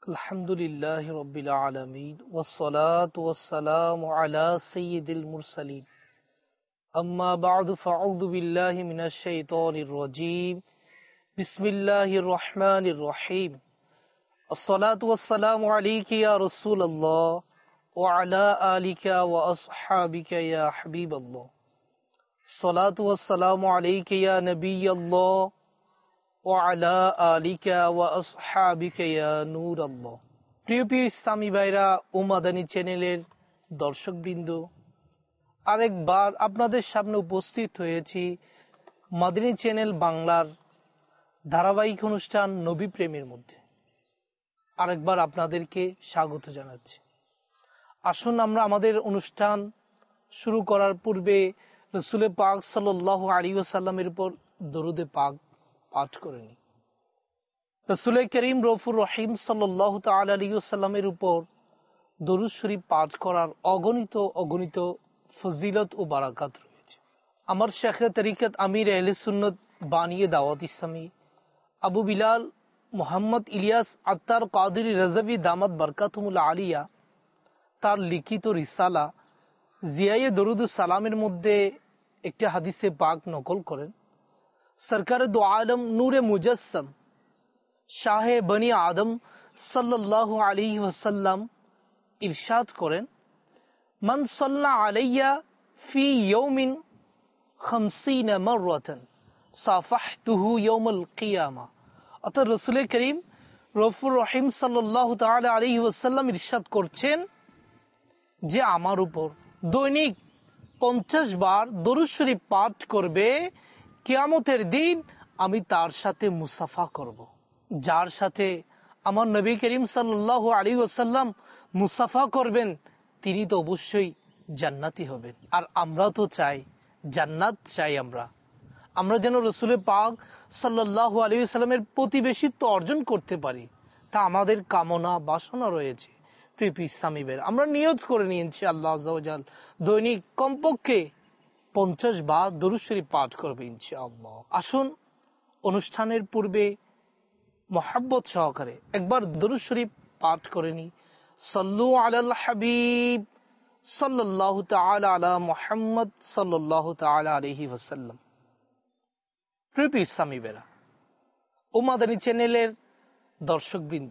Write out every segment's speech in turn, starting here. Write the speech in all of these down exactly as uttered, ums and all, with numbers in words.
আলহামদুলিল্লাহি রাব্বিল আলামিন ওয়াসসালাতু ওয়াসসালামু আলা সাইয়্যিদিল মুরসালিন আম্মা বা'দু ফাআউযু বিল্লাহি মিনাশ শাইতানির রাজীম বিসমিল্লাহির রহমানির রহিম আসসালাতু ওয়াসসালামু আলাইকা ইয়া রাসূলুল্লাহ ওয়া আলা আলিকা ওয়া আসহাবিকা ইয়া হাবিবাল্লাহ আসসালাতু ওয়াসসালামু আলাইকা ইয়া নাবিয়াল্লাহ ওয়া আলা আলিকা ওয়া আসহাবিকা ইয়া নূরাল্লাহ। প্রিয় প্রিয় ইসলামী ভাইরা ও মাদানী চ্যানেলের দর্শকবৃন্দ, আরেকবার আপনাদের সামনে উপস্থিত হয়েছি মাদানী চ্যানেল বাংলার ধারাবাহিক অনুষ্ঠান নবী প্রেমের মধ্যে। আরেকবার আপনাদেরকে স্বাগত জানাচ্ছি। আসুন আমরা আমাদের অনুষ্ঠান শুরু করার পূর্বে রাসূল পাক সাল্লাল্লাহু আলাইহি ওয়াসাল্লামের উপর দরুদে পাক পাঠ করে নিই। রাসূল করিম রউফুর রহিম সাল্লাল্লাহু তাআলা আলাইহি ওয়াসাল্লামের উপর দরুদ শরীফ পাঠ করার অগণিত অগণিত ফজিলত ও বারাকাত রয়েছে। আমার শেখে তরিকত আমির আহলে সুন্নাত বানিয়ে দাওয়াত ইসলামী আবু বিলাল মোহাম্মদ ইলিয়াস আত্তার কাদেরী রাজভী দামাত বরকাতুহুল আলিয়া তার লিখিত রিসালা জিয়ায়ে দরুদ ও সালামের মধ্যে একটি হাদিসে পাক নকল করেন। সরকার দো আলম নূরে মুজাসসম শাহে বনি আদম সাল্লাল্লাহু আলাইহি ওয়াসাল্লাম ইরশাদ করেন, মান সাল্লা আলাইয়া ফি ইয়াউমিন খামসিনা মাররাতান সাফাহতুহু ইয়াউমাল কিয়ামা। অর্থাৎ রাসূল করিম রউফুর রহিম সাল্লাল্লাহু তাআলা আলাইহি ওয়াসাল্লাম ইরশাদ করছেন যে আমার উপর দৈনিক পঞ্চাশ বার দরুদ শরীফ পাঠ করবে, কিয়ামতের দিন আমি তার সাথে মুসাফা করব। যার সাথে আমার নবী করিম সাল্লাল্লাহু আলাইহি ওয়াসাল্লাম মুসাফা করবেন তিনি তো অবশ্যই জান্নাতি হবেন। আর আমরা তো চাই জান্নাত চাই, আমরা আমরা যেন রাসূল পাক সাল্লাল্লাহু আলাইহি ওয়াসাল্লামের প্রতিবেশিত্ব অর্জন করতে পারি, তা আমাদের কামনা বাসনা রয়েছে। প্রিয় ইসলামী ভাইরা, আমরা নিয়ত করে নিয়েছি আল্লাহ আযজা ওয়া জাল দৈনিক কমপক্ষে পঞ্চাশ বার দরুদ শরীফ পাঠ করবে ইনশাআল্লাহ। আসুন অনুষ্ঠানের পূর্বে মহব্বত সহকারে একবার দরুদ শরীফ পাঠ করে নি। সাল্লু আলাল হাবিব সাল্লাল্লাহু তাআলা আলা মুহাম্মদ সাল্লাল্লাহু তাআলা আলাইহি ওয়াসাল্লাম। প্রিয় ইসলামী ভাইরা ও মাদানী চ্যানেলের দর্শকবৃন্দ,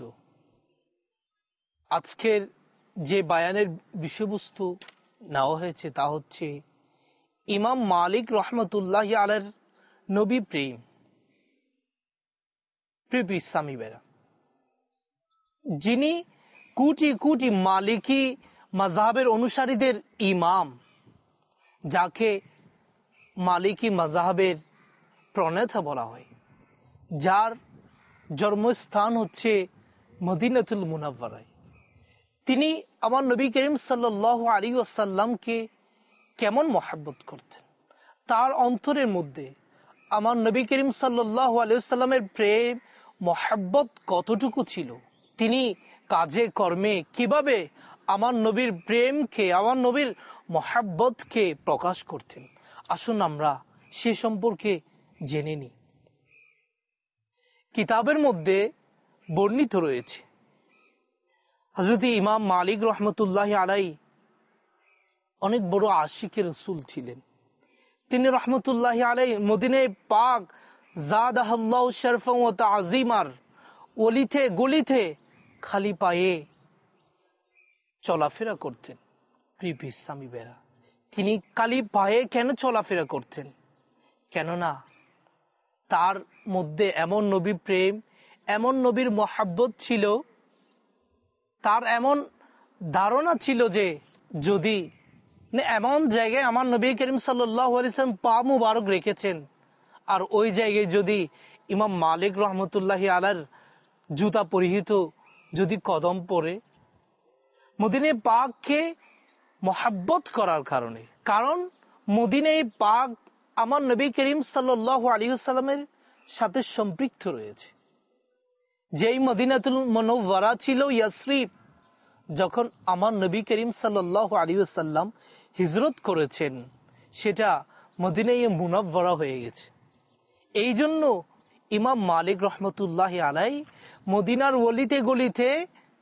আজকের যে বায়ানের বিষয়বস্তু নেওয়া হয়েছে তা হচ্ছে ইমাম মালিক রহমতুল্লাহ আলাইহির নবী প্রেম। প্রিয় ইসলামী ভাইরা, যিনি কোটি কোটি মালিকি মাযহাবের অনুসারীদের ইমাম, যাকে মালিকি মাযহাবের প্রণেতা বলা হয়, যার জন্মস্থান হচ্ছে মদিনাতুল মুনাওয়ারায়, তিনি আমার নবী করিম সাল্লাল্লাহু আলাইহি ওয়াসাল্লামকে কেমন মহব্বত করতেন, তার অন্তরের মধ্যে আমার নবী করিম সাল্লাল্লাহু আলাইহি ওয়াসাল্লামের প্রেম মহব্বত কতটুকু ছিল, তিনি কাজে কর্মে কিভাবে আমার নবীর প্রেমকে আমার নবীর মহব্বতকে প্রকাশ করতেন, আসুন আমরা সে সম্পর্কে জেনে নিই। কিতাবের মধ্যে বর্ণিত রয়েছে হযরত ইমাম মালিক রহমতুল্লাহ আলাইহি অনেক বড় আশিকে রাসূল ছিলেন। তিনি রহমতুল্লাহ আলাইহি মদিনায়ে পাক জাদাহাল্লাহু শরফান ওয়া তাযীমার অলিতে গলিতে খালি পায়ে চলাফেরা করতেন। প্রিয় ইসলামী ভাইরা, তিনি খালি পায়ে কেন চলাফেরা করতেন? কেননা তার মধ্যে এমন নবী প্রেম, এমন নবীর মহব্বত ছিল, তার এমন ধারণা ছিল যে যদি এমন জায়গায় আমার নবী করিম সাল্লাল্লাহু আলাইহি ওয়াসাল্লাম পা মুবারক রেখেছেন, আর ওই জায়গায় যদি ইমাম মালিক রহমতুল্লাহ আলাইহির জুতা পরিহিত যদি কদম পড়ে, মদিনায়ে পাককে মহব্বত করার কারণে, কারণ মদিনায়ে পাক আমার নবী করিম সাল্লাল্লাহু আলাইহি ওয়াসাল্লামের সাথে সম্পৃক্ত রয়েছে। যেই মদিনাতুল মুনাওয়ারা ছিল ইয়াসরিব, যখন আমার নবী করিম সাল্লাল্লাহু আলাইহি ওয়াসাল্লাম হিজরত করেছেন, সেটা মদিনায়ে মুনাওয়ারা হয়ে গেছে। এই জন্য ইমাম মালিক রহমতুল্লাহ আলাইহি মদিনার অলিতে গলিতে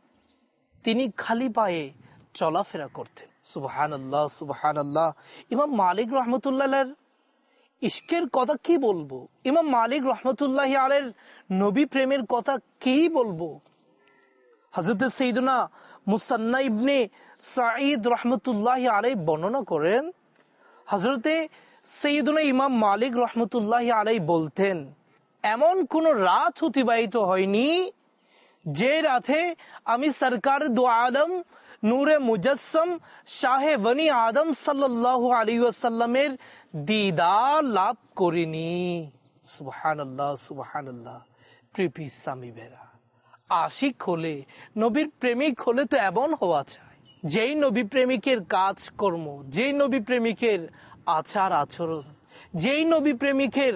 তিনি খালি পায়ে চলাফেরা করতেন। সুবহানাল্লাহ, সুবহানাল্লাহ। ইমাম মালিক রহমতুল্লাহর ইশকের কথা কি বলবো, ইমাম মালিক রহমতুল্লাহ আলাইহির নবী প্রেমের কথা কি বলবো। হযরত সাইয়্যিদুনা মুসান্না ইবনে সাঈদ রহমতুল্লাহ আলাইহি বর্ণনা করেন, হযরতে সাইয়্যিদুনা ইমাম মালিক রহমতুল্লাহ আলাইহি বলতেন, এমন কোন রাত অতিবাহিত হয়নি যে রাতে আমি সরকার দু আলম নূরে মুজাসসাম শাহে বনি আদম সাল্লাল্লাহু আলাইহি ওয়াসাল্লামের দিদার লাভ করিনি। সুবহানাল্লাহ, সুবহানাল্লাহ। প্রিয় স্বামী বেরা, আশিক হলে, নবীর প্রেমিক হলে তো এমন হওয়া চাই, যেই নবী প্রেমিকের কাজ কর্ম, যেই নবী প্রেমিকের আচার আচরণ, যেই নবী প্রেমিকের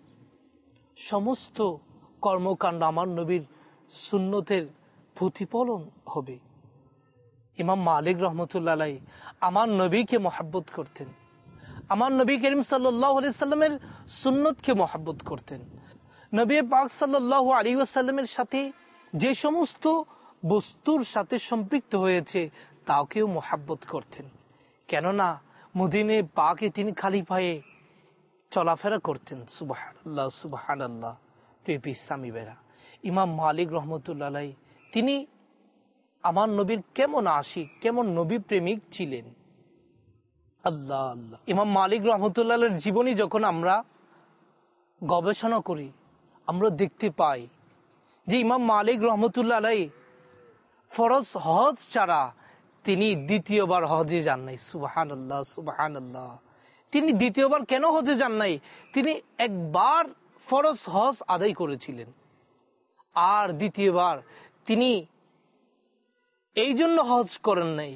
সমস্ত কর্মকাণ্ড আমার নবীর সুন্নতের প্রতিফলন হবে। ইমাম মালিক রহমতুল্লাহ আলাইহি আমার নবীকে মহব্বত করতেন, আমার নবী করিম সাল্লাল্লাহু আলাইহি সাল্লামের সুন্নতকে মহব্বত করতেন। নবী পাক সাল্লাল্লাহু আলাইহি ওয়াসাল্লামের সাথে যে সমস্ত বস্তুর সাথে সম্পৃক্ত হয়েছে তাকেও মহব্বত করতেন। কেননা মদিনে পাকে তিনি খালি পায়ে চলাফেরা করতেন। সুবহানাল্লাহ, সুবহানাল্লাহ। প্রিয় ইসলামী ভাইরা, ইমাম মালিক রহমতুল্লাহ আলাইহি তিনি আমার নবীর কেমন আশিক, কেমন নবী প্রেমিক ছিলেন। আল্লাহ আল্লাহ। ইমাম মালিক রহমতুল্লাহ আলাইহির জীবনী যখন আমরা গবেষণা করি, আমরা দেখতে পাই যে ইমাম মালিক রহমতুল্লাহ আলাইহি ফরজ হজ ছাড়া তিনি দ্বিতীয়বার হজে যান নাই। সুবহানাল্লাহ, সুবহানাল্লাহ। তিনি দ্বিতীয়বার কেন হজে যান নাই? তিনি একবার ফরজ হজ আদায় করেছিলেন, আর দ্বিতীয়বার তিনি এই জন্য হজ করেন নাই,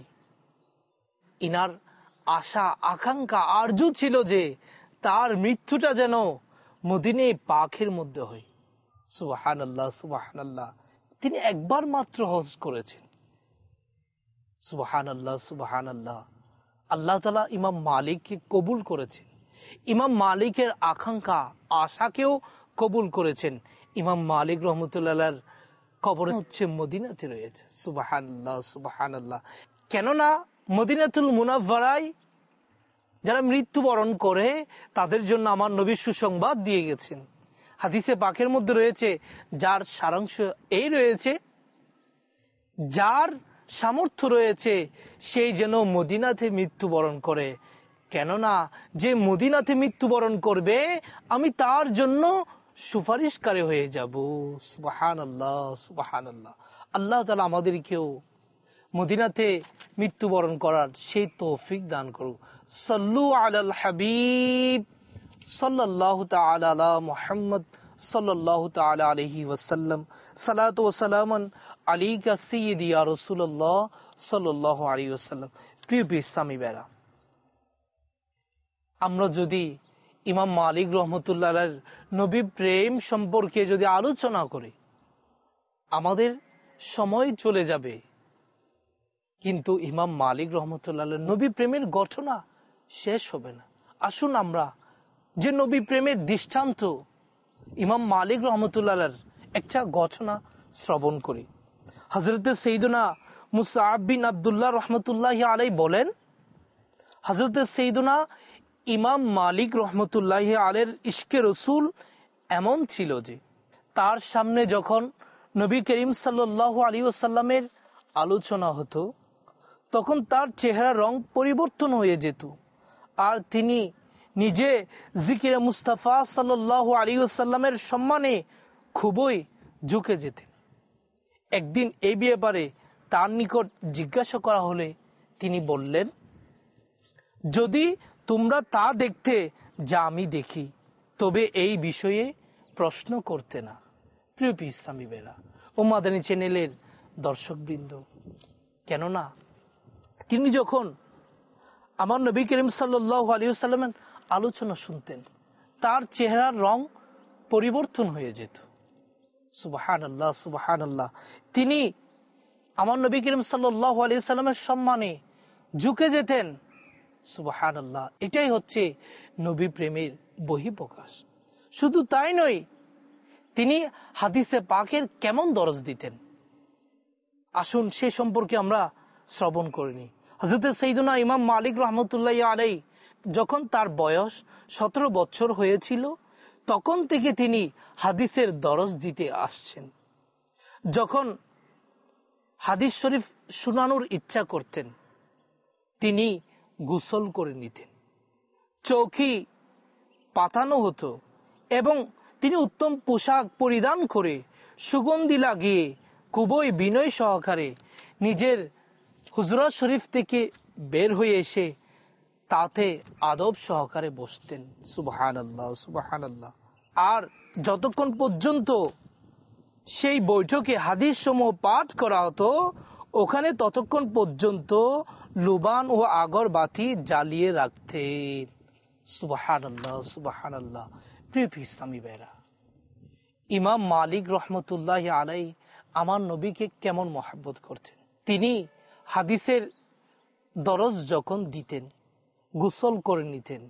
ইনার আশা আকাঙ্ক্ষা আরজু ছিল যে তার মৃত্যুটা যেন মদিনে পাকের মধ্যে হয়। সুবহানাল্লাহ, সুবহানাল্লাহ। তিনি একবার মাত্র হজ করেছেন। সুবহানাল্লাহ, সুবহানাল্লাহ। আল্লাহ তাআলা ইমাম মালিককে কবুল করেছেন, ইমাম মালিকের আকাঙ্ক্ষা আশাকেও কবুল করেছেন। ইমাম মালিক রহমতুল্লাহর কবর হচ্ছে মদিনাতে রয়েছে। সুবহানাল্লাহ, সুবহানাল্লাহ। কেননা মদিনাতুল মুনাওয়ারায় যারা মৃত্যুবরণ করে তাদের জন্য আমার নবী সুসংবাদ দিয়ে গেছেন। হাদিসে পাকের মধ্যে রয়েছে, যার সারাংশ এই রয়েছে, যার সামর্থ্য রয়েছে সেই যেন মদিনাতে মৃত্যুবরণ করে, কেননা যে মদিনাতে মৃত্যুবরণ করবে আমি তার জন্য সুপারিশকারী হয়ে যাব। সুবহানাল্লাহ, সুবহানাল্লাহ। আল্লাহ তাআলা আমাদেরকেও মদিনাতে মৃত্যুবরণ করার সেই তৌফিক দান করুক। সাল্লু আলাল হাবিব সাল্লাল্লাহু তাআলা আলা মুহাম্মদ সাল্লাল্লাহু তাআলা আলাইহি ওয়াসাল্লাম। সালাতু ওয়া সালামান আলাইকা সাইয়্যিদি ইয়া রাসূলুল্লাহ সাল্লাল্লাহু আলাইহি ওয়াসাল্লাম। প্রিয় ইসলামী ভাইরা, আমরা যদি ইমাম মালিক রহমতুল্লাহর নবী প্রেম সম্পর্কে যদি আলোচনা করি, আমাদের সময় চলে যাবে, কিন্তু ইমাম মালিক রহমতুল্লাহর নবী প্রেমের ঘটনা শেষ হবে না। আসুন আমরা যে নবী প্রেমের দৃষ্টান্ত ইমাম মালিক রহমতুল্লাহর একটা ঘটনা শ্রবণ করি। হযরত সাইয়্যিদুনা মুসআব বিন আব্দুল্লাহ রহমতুল্লাহি আলাইহি বলেন, হযরত সাইয়্যিদুনা ইমাম মালিক রহমতুল্লাহি আলাইহির ইশকে রসুল এমন ছিল যে তার সামনে যখন নবী করিম সাল্লাল্লাহু আলাইহি ওয়াসাল্লামের আলোচনা হতো তখন তার চেহারা রং পরিবর্তন হয়ে যেত, আর তিনি নিজে জিকিরে মুস্তাফা সাল্লাল্লাহু আলাইহি ওয়াসাল্লামের সম্মানে খুবই ঝুঁকে যেতেন। একদিন এই ব্যাপারে তার নিকট জিজ্ঞাসা করা হলে তিনি বললেন, যদি তোমরা তা দেখতে যা আমি দেখি তবে এই বিষয়ে প্রশ্ন করতে না। প্রিয় ইসলামী ভাইরা ও মাদানী চ্যানেলের দর্শকবৃন্দ, কেননা তিনি যখন আমার নবী করিম সাল্লাল্লাহু আলাইহি ওয়াসাল্লামের আলোচনা শুনতেন তার চেহারার রং পরিবর্তন হয়ে যেত। সুবহানাল্লাহ, সুবহানাল্লাহ। তিনি আমার নবী করিম সাল্লাল্লাহু আলাইহি ওয়াসাল্লামের সম্মানে ঝুঁকে যেতেন। সুবহানাল্লাহ। এটাই হচ্ছে নবী প্রেমের বহিঃপ্রকাশ। শুধু তাই নয়, তিনি হাদিসে পাকের কেমন দরজ দিতেন। আসুন সে সম্পর্কে আমরা শ্রবণ করিনি। হযরত সাইয়েদনা ইমাম মালিক রহমতুল্লাহ আলাইহি যখন তার বয়স সতেরো বছর হয়েছিল তখন থেকে তিনি হাদিসের দরস দিতে আসছেন। যখন হাদিস শরীফ শোনানোর ইচ্ছা করতেন তিনি গোসল করে নিতেন, চৌকি পাতানো হতো এবং তিনি উত্তম পোশাক পরিধান করে সুগন্ধি লাগিয়ে খুবই বিনয় সহকারে নিজের হুজরা শরীফ থেকে বের হয়ে এসে তাতে আদব সহকারে বসতেন। সুবহানাল্লাহ সুবহানাল্লাহ। আর যতক্ষণ পর্যন্ত সেই বৈঠকে হাদিস সমূহ পাঠ করা হতো ওখানে ততক্ষণ পর্যন্ত লুবান ও আগরবাতি জ্বালিয়ে রাখতেন। সুবহানাল্লাহ সুবহানাল্লাহ। প্রিয় ইসলামী ভাইরা, ইমাম মালিক রহমতুল্লাহ আলাইহি আমার নবীকে কেমন মহব্বত করতেন। তিনি হাদিসের দরজ যখন দিতেন গোসল করে নিতেন,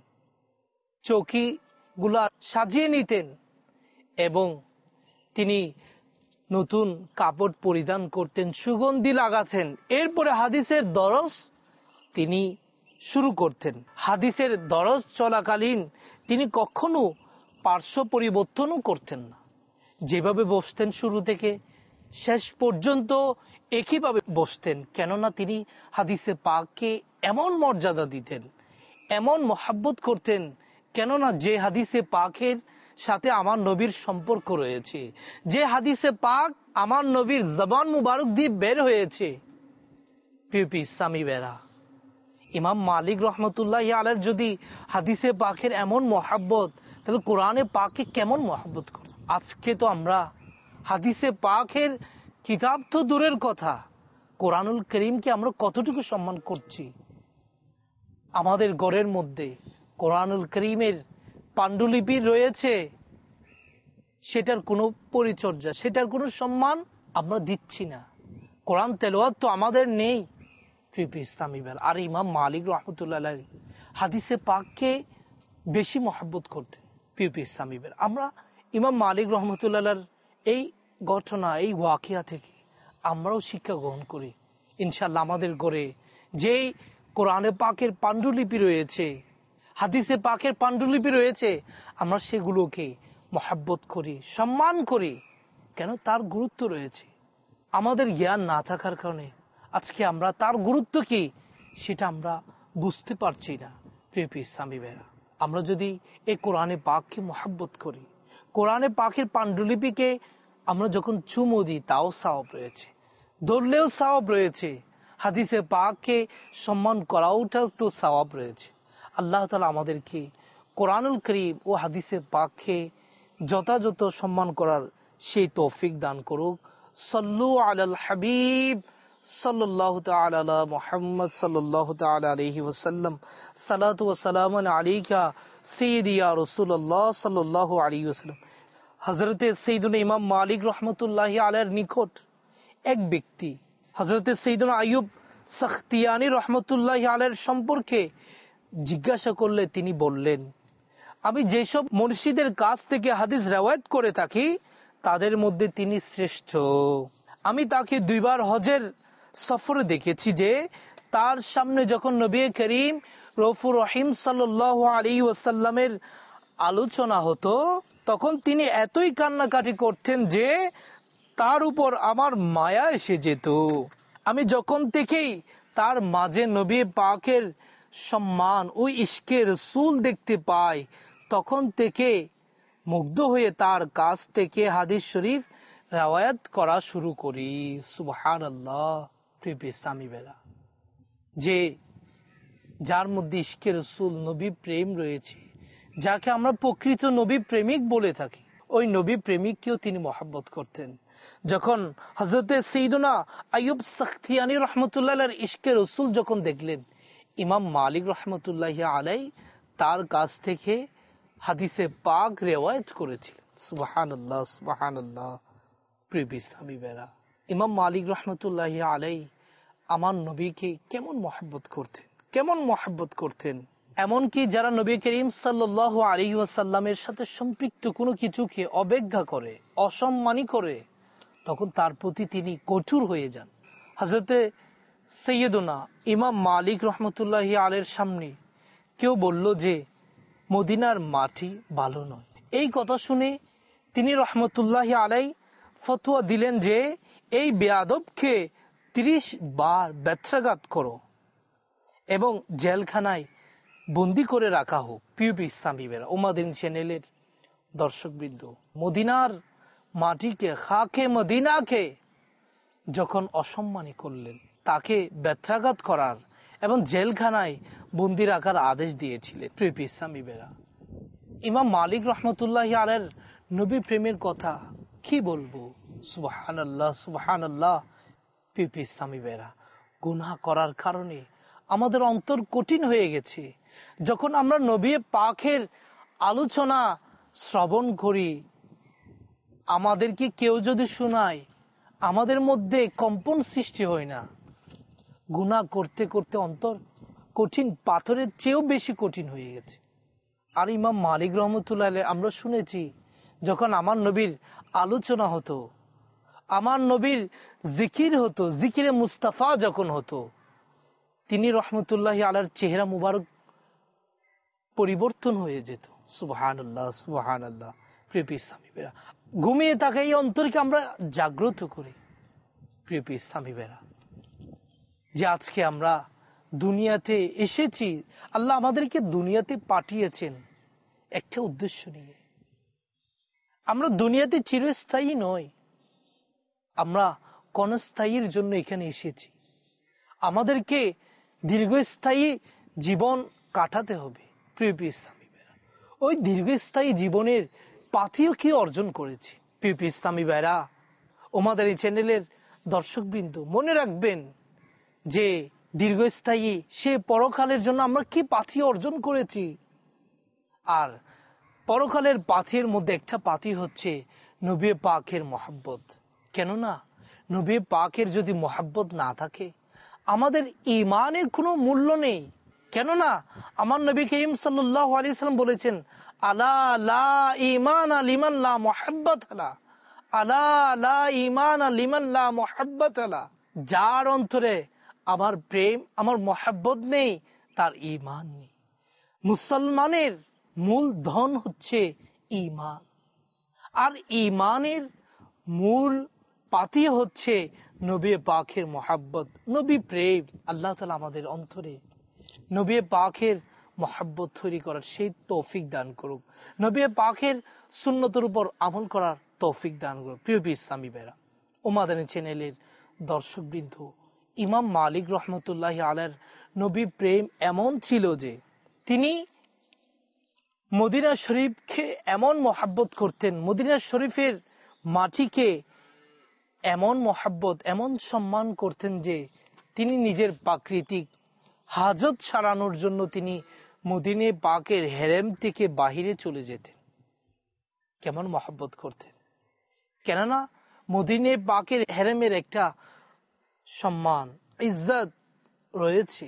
চৌকিগুলা সাজিয়ে নিতেন এবং তিনি নতুন কাপড় পরিধান করতেন, সুগন্ধি লাগাতেন, এরপরে হাদিসের দরজ তিনি শুরু করতেন। হাদিসের দরজ চলাকালীন তিনি কখনো পার্শ্ব পরিবর্তনও করতেন না। যেভাবে বসতেন শুরু থেকে শেষ পর্যন্ত একইভাবে বসতেন, কেননা তিনি হাদিসে পাককে এমন মর্যাদা দিতেন, এমন মহব্বত করতেন, কেননা যে হাদিসে পাকের সাথে আমার নবীর সম্পর্ক রয়েছে, যে হাদিসে পাক আমার নবীর জবান মুবারক দিয়ে বের হয়েছে। প্রিয় ইসলামী ভাইরা, ইমাম মালিক রহমতুল্লাহ আলাইহির যদি হাদিসে পাকের এমন মহব্বত, তাহলে কোরআনে পাককে কেমন মহব্বত করে। আজকে তো আমরা হাদিসে পাকের কিতাব তো দূরের কথা, কোরআনুল করিমকে আমরা কতটুকু সম্মান করছি। আমাদের ঘরের মধ্যে কোরআনুল করিমের পাণ্ডুলিপি রয়েছে, সেটার কোনো পরিচর্যা, সেটার কোনো সম্মান আমরা দিচ্ছি না। কোরআন তেলাওয়াত তো আমাদের নেই। প্রিয় ইসলামী ভাই, আর ইমাম মালিক রহমতুল্লাহ আলাইহি হাদিসে পাককে বেশি মহব্বত করতেন। প্রিয় ইসলামী ভাই, আমরা ইমাম মালিক রহমতুল্লাহ আলাইহির এই ঘটনা, এই ওয়াকিয়া থেকে আমরাও শিক্ষা গ্রহণ করি। ইনশাআল্লাহ আমাদের ঘরে যেই কোরআনে পাকের পাণ্ডুলিপি রয়েছে, হাদিসে পাকের পাণ্ডুলিপি রয়েছে, আমরা সেগুলোকে মহব্বত করি, সম্মান করি, কেন তার গুরুত্ব রয়েছে। আমাদের জ্ঞান না থাকার কারণে আজকে আমরা তার গুরুত্ব কি সেটা আমরা বুঝতে পারছি না। প্রিয় ইসলামী ভাইরা, আমরা যদি এই কোরআনে পাককে মহব্বত করি, কোরআনে পাকের পাণ্ডুলিপিকে আমরা যখন চুমু দিই তাও সওয়াব রয়েছে, ধরলেও সওয়াব রয়েছে, হাদিসে পাককে সম্মান করাওটাও তো সওয়াব রয়েছে। আল্লাহ তাআলা আমাদেরকে কোরআনুল কারীম ও হাদিসে পাককে যথাযথ সম্মান করার সেই তৌফিক দান করুক। সাল্লু আলাল হাবিব সাল্লাল্লাহু তাআলা আলা মুহাম্মদ সাল্লাল্লাহু তাআলা আলাইহি ওয়াসাল্লাম। সালাতু ওয়া সালামুন আলাইকা সাইয়্যিদি ইয়া রাসূলুল্লাহ সাল্লাল্লাহু আলাইহি ওয়াসাল্লাম। হযরতে সাইয়েদনা ইমাম মালিক রহমতুল্লাহি আলাইহির নিকট এক ব্যক্তি হযরতে সাইয়েদনা আইয়ুব সখতিয়ানি রহমতুল্লাহি আলাইহির সম্পর্কে জিজ্ঞাসা করলে তিনি বললেন, আমি যেসব মুর্শিদের কাছ থেকে হাদিস রওয়ায়াত করে থাকি তাদের মধ্যে তিনি শ্রেষ্ঠ। আমি তাকে দুইবার হজের সফরে দেখেছি যে তার সামনে যখন নবী করিম রউফুর রহিম সাল্লাল্লাহু আলাইহি ওয়াসাল্লামের আলোচনা হতো তখন তিনি এতই কান্নাকাটি করতেন যে তার উপর আমার মায়া এসে যেত। আমি যখন থেকেই তার মাঝে নবী পাকের সম্মান ও ইশকে রাসূল দেখতে পাই তখন থেকে মুগ্ধ হয়ে তার কাছ থেকে হাদিস শরীফ রওয়ায়াত করা শুরু করি। সুবহানাল্লাহ। প্রিয় ইসলামী ভাইরা, যে যার মধ্যে ইশকে রাসূল নবী প্রেম রয়েছে, যাকে আমরা প্রকৃত নবী প্রেমিক বলে থাকি, ওই নবী প্রেমিককেও তিনি মহব্বত করতেন। যখন হযরতে সাইয়েদনা আইয়ুব সখতিয়ানি রহমতুল্লাহ আলাইহির ইশকে রাসূল যখন দেখলেন, ইমাম মালিক রহমতুল্লাহি আলাইহি তার কাছ থেকে হাদিসে পাক রিওয়ায়াত করেছিলেন। সুবহানাল্লাহ সুবহানাল্লাহ। প্রিয় ইসলামী ভাইরা, ইমাম মালিক রহমতুল্লাহি আলাইহি আমার নবীকে কেমন মহব্বত করতেন, কেমন মহব্বত করতেন, এমনকি যারা নবী করিম সাল্লাল্লাহু আলাইহি ওয়াসাল্লামের সাথে সম্পৃক্ত কোনো কিছুকে অবজ্ঞা করে, অসম্মানী করে, তখন তার প্রতি তিনি কঠোর হয়ে যান। হযরতে সৈয়দনা ইমাম মালিক রহমতুল্লাহি আলাইহির সামনে কেউ বলল যে মদিনার মাটি ভালো নয়। এই কথা শুনে তিনি রহমতুল্লাহি আলাই ফতোয়া দিলেন যে এই বেয়াদবকে ত্রিশ বার ব্যত্রাঘাত করো এবং জেলখানায় বন্দি করে রাখা হোক। প্রিয় ইসলামীরা, উম্মাদিন চ্যানেলের দর্শকবৃন্দ, মদিনার মাটিকে, খাকে মদিনাকে যখন অসম্মানী করলেন, তাকে ব্যত্রাঘাত করার এবং জেলখানায় বন্দি রাখার আদেশ দিয়েছিলেন। প্রিয় ইসলামীরা, ইমাম মালিক রহমতুল্লাহি আলাইহির নবী প্রেমের কথা কি বলবো? সুবহানাল্লাহ, সুবহানাল্লাহ। প্রিয় ইসলামীরা, গুনাহ করার কারণে আমাদের অন্তর কঠিন হয়ে গেছে। যখন আমরা নবী পাকের আলোচনা শ্রবণ করি, আমাদেরকে কেউ যদি শোনায়, আমাদের মধ্যে কম্পন সৃষ্টি হয় না। গুনাহ করতে করতে অন্তর কঠিন, পাথরের চেয়েও বেশি কঠিন হয়ে গেছে। আর ইমাম মালিক রহমতুল্লাহ আলাইহি, আমরা শুনেছি যখন আমার নবীর আলোচনা হতো, আমার নবীর জিকির হতো, জিকিরে মুস্তাফা যখন হতো, তিনি রহমতুল্লাহি আলাইহির চেহারা মুবারক পরিবর্তন হয়ে যেত। সুবহানাল্লাহ, সুবহানাল্লাহ। প্রিয় ইসলামীরা, ঘুমিয়ে থাকা এই অন্তরকে আমরা জাগ্রত করি। প্রিয় ইসলামীরা, যে আজকে আমরা দুনিয়াতে এসেছি, আল্লাহ আমাদেরকে দুনিয়াতে পাঠিয়েছেন একটা উদ্দেশ্য নিয়ে। আমরা দুনিয়াতে চিরস্থায়ী নই, আমরা ক্ষণস্থায়ীর জন্য এখানে এসেছি। আমাদেরকে দীর্ঘস্থায়ী জীবন কাটাতে হবে। প্রিয় ইসলামীরা, ওই দীর্ঘস্থায়ী জীবনের পাথেয় কি অর্জন করেছি? প্রিয় ইসলামী ভাইরা, আমাদের এই চ্যানেলের দর্শকবৃন্দ, মনে রাখবেন যে দীর্ঘস্থায়ী সে পরকালের জন্য আমরা কি পাথি অর্জন করেছি। আর পরকালের পাথির মধ্যে একটা পাথি হচ্ছে নবী পাকের মহব্বত। কেননা নবী পাকের যদি মহব্বত না থাকে, আমাদের ঈমানের কোনো মূল্য নেই। কেননা আমার নবী করিম সাল্লাল্লাহু আলাইহি ওয়াসাল্লাম বলেছেন, আলা লা ঈমান লিমান লা মুহাব্বত লা, আলা লা ঈমান লিমান লা মুহাব্বত লা। যার অন্তরে আমার প্রেম, আমার মহব্বত নেই, তার ঈমান নেই। মুসলমানের মূল ধন হচ্ছে ঈমান, আর ঈমানের মূল পাতি হচ্ছে নবী পাকের মহব্বত, নবী প্রেম। আল্লাহ তাআলা আমাদের অন্তরে নবী পাকের মহব্বত তৈরি করার সেই তৌফিক দান করুক, নবী পাকের সুন্নতের উপর আমল করার তৌফিক দান করুক। প্রিয় ইসলামী ভাইরা, উম্মাদানী চ্যানেলের দর্শকবৃন্দ, ইমাম মালিক রহমতুল্লাহি আলাইহির নবী প্রেম এমন ছিল যে তিনি মদিনা শরীফকে এমন মহব্বত করতেন, মদিনা শরীফের মাটিকে এমন মহব্বত, এমন সম্মান করতেন যে তিনি নিজের প্রাকৃতিক হাজত সারানোর জন্য তিনি মদিনে পাকের হেরেম থেকে বাহিরে চলে যেতেন। কেমন মহব্বত করতেন! কেননা মদিনে পাকের হেরেমের একটা সম্মান, ইজ্জত রয়েছে।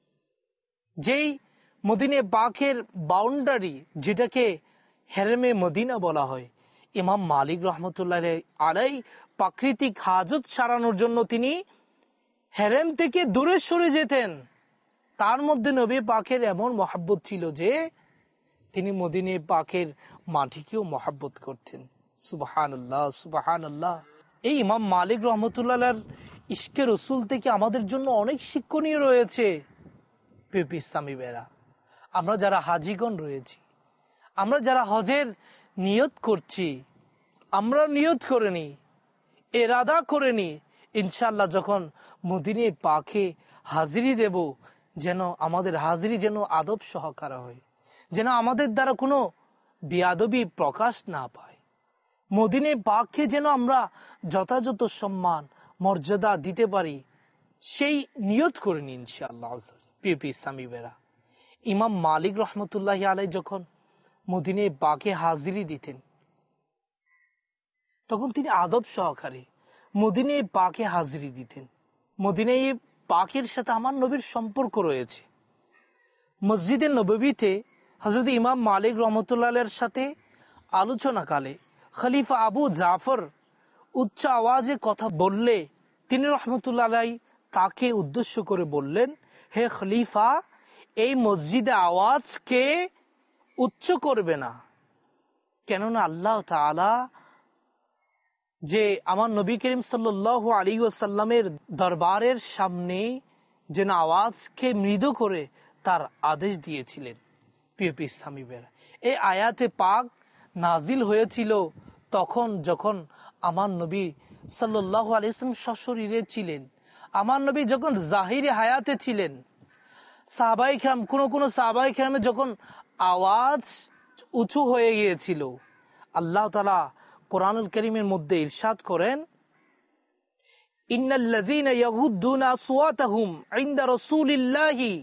যেই মদিনে পাকের বাউন্ডারি, যেটাকে হেরেমে মদিনা বলা হয়, ইমাম মালিক রহমতুল্লাহ আলাইহি প্রাকৃতিক হাজত সারানোর জন্য তিনি হেরেম থেকে দূরে সরে যেতেন। তার মধ্যে নবী পাকের এমন মহব্বত ছিল যে তিনি মদিনে পাকের মাটিকেও মহব্বত করতেন। সুবহানাল্লাহ, সুবহানাল্লাহ। এই ইমাম মালিক রহমতুল্লাহর ইশকে রসুল থেকে আমাদের জন্য অনেক শিক্ষণীয় রয়েছে। প্রিয় ইসলামী ভাইরা, আমরা যারা হাজিগণ রয়েছি, আমরা যারা হজের নিয়ত করছি, আমরা নিয়ত করে নি, এরাদা করে নি, ইনশাআল্লাহ যখন মদিনে পাকে হাজিরি দেব, যেন আমাদের হাজিরি যেন আদব সহকারে হয়, যেন আমাদের দ্বারা কোনো বেয়াদবি প্রকাশ না পায়। মদিনে পাককে যেন আমরা যথাযথ সম্মান মর্যাদা দিতে পারি, সেই নিয়ত করে নি ইনশাআল্লাহ। প্রিয় ইসলামী ভাইরা, ইমাম মালিক রহমতুল্লাহি আলাইহি যখন মদিনে পাকে হাজিরি দিতেন, তখন তিনি আদব সহকারে মদিনে পাকে হাজিরি দিতেন। মদিনে পাকের সাথে আমার নবীর সম্পর্ক রয়েছে। মসজিদে নববীতে হযরত ইমাম মালিক রহমতুল্লাহের সাথে আলোচনাকালে খলিফা আবু জাফর উচ্চ আওয়াজে কথা বললে তিনি রহমতুল্লাহ আলাইহি তাকে উদ্দেশ্য করে বললেন, হে খলিফা, এই মসজিদে আওয়াজকে উচ্চ করবে না, কেননা আল্লাহ তাআলা যে আমার নবী করিম সাল্লাল্লাহু আলাইহি ওয়াসাল্লামের দরবারের সামনে যেন আওয়াজকে মৃদু করে তার আদেশ দিয়েছিলেন। প্রিয় ইসলামী ভাইরা, এই আয়াতে পাক নাজিল হয়েছিল তখন যখন আমার নবী সাল্লাল্লাহু আলাইহি ওয়াসাল্লাম সশরীরে ছিলেন, আমার নবী যখন জাহিরে হায়াতে ছিলেন। সাহাবায়ে কেরাম, কোন কোন সাহাবায়ে কেরামে যখন আওয়াজ উঁচু হয়ে গিয়েছিল, আল্লাহ তাআলা কোরআনুল কারীমের মধ্যে ইরশাদ করেন, ইন্নাল্লাযীনা ইয়াগুদ্দুনা আসওয়াতাহুম ইনদা রাসূলিল্লাহি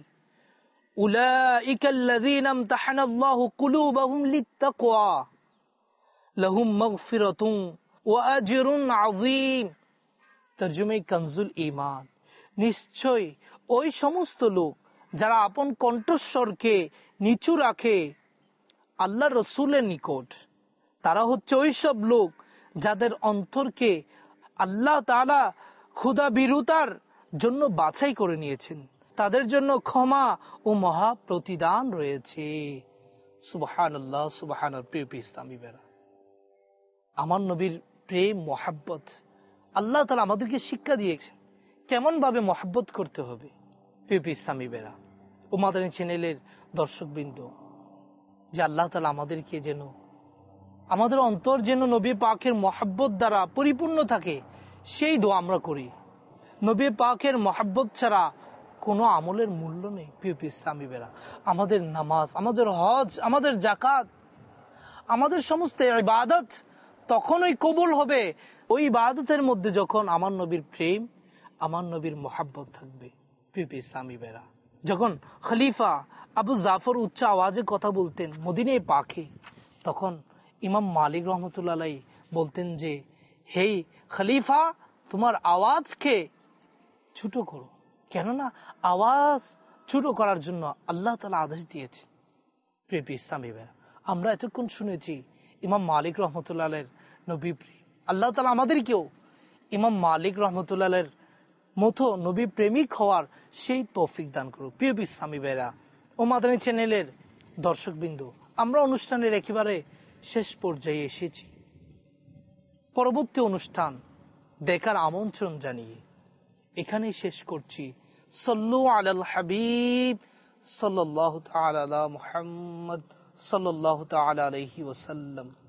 উলাইকাল্লাযীনা ইমতাহানাল্লাহু কুলুবাহুম লিত্তাকওয়া লাহুম মাগফিরাতুন ওয়া আজরুন আযীম। তরজমে কানজুল ঈমান, নিশ্চয় ওই সমস্ত লোক যারা আপন কণ্ঠস্বরকে নিচু রাখে আল্লাহর রাসূলের নিকট, তারা হচ্ছে ওই সব লোক যাদের অন্তরকে আল্লাহ তাআলা ক্ষুধা বিরুতার জন্য বাছাই করে নিয়েছেন, তাদের জন্য ক্ষমা ও মহা প্রতিদান রয়েছে। সুবহানাল্লাহ, সুবহানাল্লাহ। প্রিয় ইসলামী ভাইরা, আমার নবীর প্রেম মহাব্বত আল্লাহ তাআলা আমাদেরকে শিক্ষা দিয়েছেন কেমন ভাবে মহাব্বত করতে হবে। প্রিয় ইসলামী ভাইরা ও মাদানী চ্যানেলের দর্শকবৃন্দ, যে আল্লাহ তাআলা আমাদেরকে যেন, আমাদের অন্তর যেন নবী পাকের মহাব্বত দ্বারা পরিপূর্ণ থাকে, সেই দোয়া আমরা করি। নবী পাকের মহাব্বত ছাড়া কোনো আমলের মূল্য নেই। প্রিয় ইসলামী ভাইরা, আমাদের নামাজ, আমাদের হজ, আমাদের যাকাত, আমাদের সমস্ত ইবাদত তখনই কবুল হবে ওই ইবাদতের মধ্যে যখন আমার নবীর প্রেম, আমার নবীর মহাব্বত থাকবে। প্রিয় ইসলামী ভাইরা, যখন খলিফা আবু জাফর উচ্চ আওয়াজে কথা বলতেন মদিনায় পাকে, তখন ইমাম মালিক রহমতুল্লাহ আলাইহি বলতেন যে, হে খলিফা, তোমার আওয়াজকে ছোট করো, কেননা আওয়াজ ছোট করার জন্য আল্লাহ তাআলা আদেশ দিয়েছে। প্রিয় ইসলামী ভাইরা, আমরা এতক্ষণ শুনেছি ইমাম মালিক রহমতুল্লাহ আলাইহির নবী প্রেম। আল্লাহ তাআলা আমাদেরকেও ইমাম মালিক রহমতুল্লাহ আলাইহির মতো নবী প্রেমিক হওয়ার সেই তৌফিক দান করুক। প্রিয় ইসলামী ভাইরা ও মাদানী চ্যানেলের দর্শকবৃন্দ, আমরা অনুষ্ঠানের একেবারে শেষ পর্যায়ে এসেছি। পরবর্তী অনুষ্ঠান দেখার আমন্ত্রণ জানিয়ে এখানেই শেষ করছি। সাল্লু আলাল হাবিব সাল্লাল্লাহু তাআলা আলা মুহাম্মদ সাল্লাল্লাহু তাআলা আলাইহি ওয়াসাল্লাম।